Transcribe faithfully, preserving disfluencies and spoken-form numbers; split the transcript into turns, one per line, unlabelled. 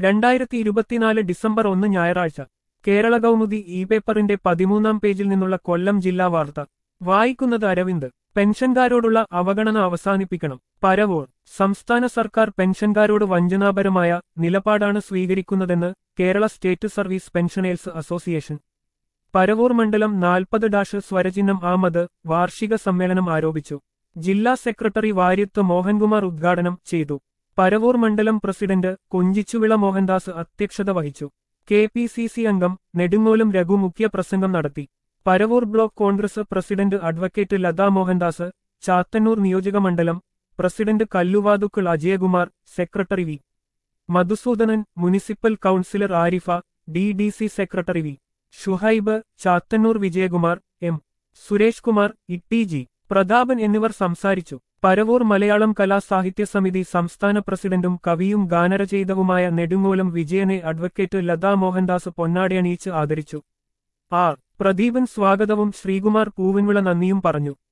രണ്ടായിരത്തി ഇരുപത്തിനാല് ഡിസംബർ ഒന്ന് ഞായറാഴ്ച കേരള കൗമുദി ഇ പേപ്പറിന്റെ പതിമൂന്നാം പേജിൽ നിന്നുള്ള കൊല്ലം ജില്ലാ വാർത്ത വായിക്കുന്നത് അരവിന്ദ്. പെൻഷൻകാരോടുള്ള അവഗണന അവസാനിപ്പിക്കണം. പരവൂർ. സംസ്ഥാന സർക്കാർ പെൻഷൻകാരോട് വഞ്ചനാപരമായ നിലപാടാണ് സ്വീകരിക്കുന്നതെന്ന് Kerala state service pensioners association. Paravur മണ്ഡലം നാൽപ്പത് ഡാഷ് സ്വരചിഹ്നം ആമത് വാർഷിക സമ്മേളനം ആരോപിച്ചു. ജില്ലാ സെക്രട്ടറി വാര്യത്ത് മോഹൻകുമാർ ഉദ്ഘാടനം ചെയ്തു. പരവൂർ മണ്ഡലം പ്രസിഡന്റ് കൊഞ്ചിച്ചുവിള മോഹൻദാസ് അധ്യക്ഷത വഹിച്ചു. കെ പി സി സി അംഗം നെടുങ്ങോലും രഘു മുഖ്യ പ്രസംഗം നടത്തി. Paravur block Congress president advocate Latha Mohandas, Chathannoor നിയോജകമണ്ഡലം president Kalluvathukkal Ajayakumar, secretary V Madhusoodanan, municipal councillor Arifa, D D C secretary V Shuhaib, Chathannoor Vijayakumar, M Suresh Kumar, E G Prathapan എന്നിവർ സംസാരിച്ചു. പരവൂർ മലയാളം കലാ സാഹിത്യ സമിതി സംസ്ഥാന പ്രസിഡന്റും കവിയും ഗാനരചയിതാവുമായ നെടുങ്ങോലം വിജയനെ അഡ്വക്കേറ്റ് ലതാ മോഹൻദാസ് പൊന്നാടയണിയിച്ച് ആദരിച്ചു. ആർ പ്രദീപൻ സ്വാഗതവും ശ്രീകുമാർ പൂവൻവിള നന്ദിയും പറഞ്ഞു.